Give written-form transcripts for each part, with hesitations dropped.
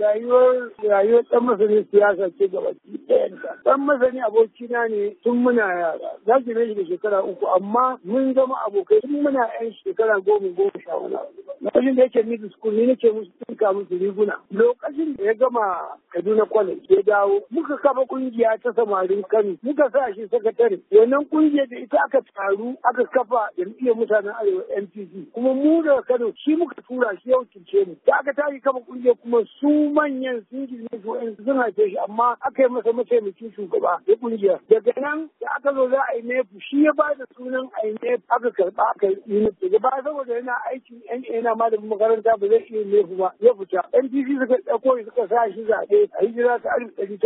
rayuwar ɗan masanin siyasa ce gaba ɗayanta. Ɗan masani abokina ne tun muna yara. Za ki shi da shekara 3 amma mun zama abokai tun muna 'yan shekara 10-11 wani abu. Lokacin da yake middle school ni nake musu tinka musu riguna. Lokacin da ya gama Kaduna College ya dawo muka kafa kungiya ta samarin Kano muka sa shi sakatare. Wannan kungiyar da ita aka taru aka kafa jam'iyyar mutanen Arewa NPC kuma mu daga Kano shi muka tura shi ya wakilce mu. Da aka tashi kafa kungiyar kuma su manyan sun girme su sun haife shi amma aka yi masa mataimakin shugaba da kungiyar. Daga nan da aka zo za a yi nefu shi ya ba da sunan a yi nefu aka karɓa aka yi nefu. Daga baya saboda yana aikin NA malamin makaranta ba zai iya nefu ba ya fita. NPC suka ɗauko suka sa shi zaɓe a hijira ta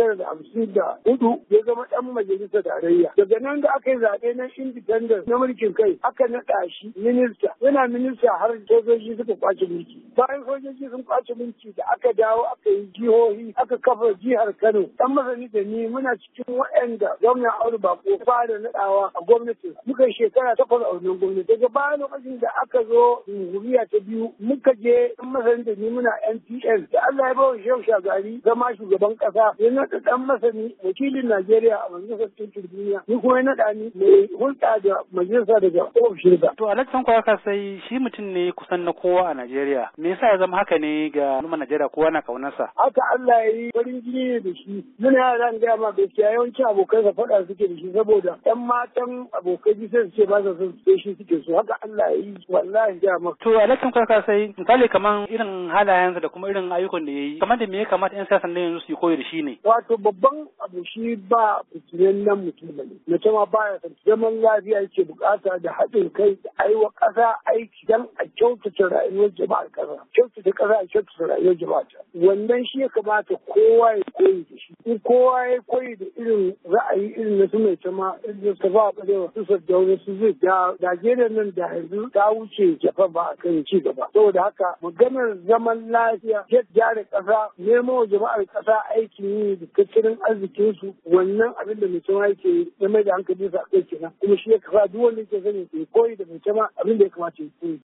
1954 ya zama ɗan majalisar tarayya. Daga nan da aka yi zaɓe na independence na mulkin kai aka naɗa shi minista. Yana minista har sojoji suka kwace mulki. Bayan sojoji sun kwace mulki da aka dawo aka yi jihohi aka kafa jihar Kano. Ɗan masani da ni muna cikin waɗanda gwamnan Audu Bako fara naɗawa a gwamnati. Muka yi shekara 8 a wannan gwamnati. Daga bayan lokacin da aka zo jamhuriya ta biyu muka je ɗan masani da ni muna NPN. Da Allah ya bawa Shehu Shagari zama shugaban ƙasa ya naɗa ɗan masani wakilin Najeriya a majalisar ɗinkin duniya. Ni kuma ya naɗa ni mai hulɗa da majalisa daga ofishinsa. To Alhassan Kwaka sai shi mutum ne kusan na kowa a Najeriya. Me yasa ya zama haka ne ga al'ummar Najeriya kowa na kaunarsa? Haka Allah ya yi farin jini ne da shi. Muna yara gaya ma gaskiya yawancin abokai sa faɗa suke da shi saboda ɗan matan abokai ji sai su ce ba sa son su shi suke so. Haka Allah ya yi wallahi ya maka. To Alhassan Kwaka sai misali kaman irin halayensa da kuma irin ayyukan da ya yi. Kamar da me ya kamata 'yan siyasan nan yanzu su yi koyi da shi ne? Wato babban abu shi ba fitinen nan mutum ne. Mace ma baya san zaman lafiya yake bukata da haɗin kai da aiwa ƙasa aiki dan a kyautata rayuwar jama'ar ƙasa. Kyautata ƙasa a kyautata rayuwar jama'a. Wannan shi ya kamata kowa ya koyi da shi. In kowa ya koyi da irin ra'ayi irin na su mai cama irin su ba a ɓarewa su saddauna su zai da Najeriya nan da yanzu ta wuce Japan ba a kan ci gaba. Saboda haka maganar zaman lafiya gyara ƙasa nemo wa jama'ar ƙasa aikin yi da tattalin arzikinsu wannan abin da mai cama yake ya mai da hankali sa kai kenan kuma shi ya kafa duk wanda yake sani ya koyi da mai cama abin da ya kamata ya koyi.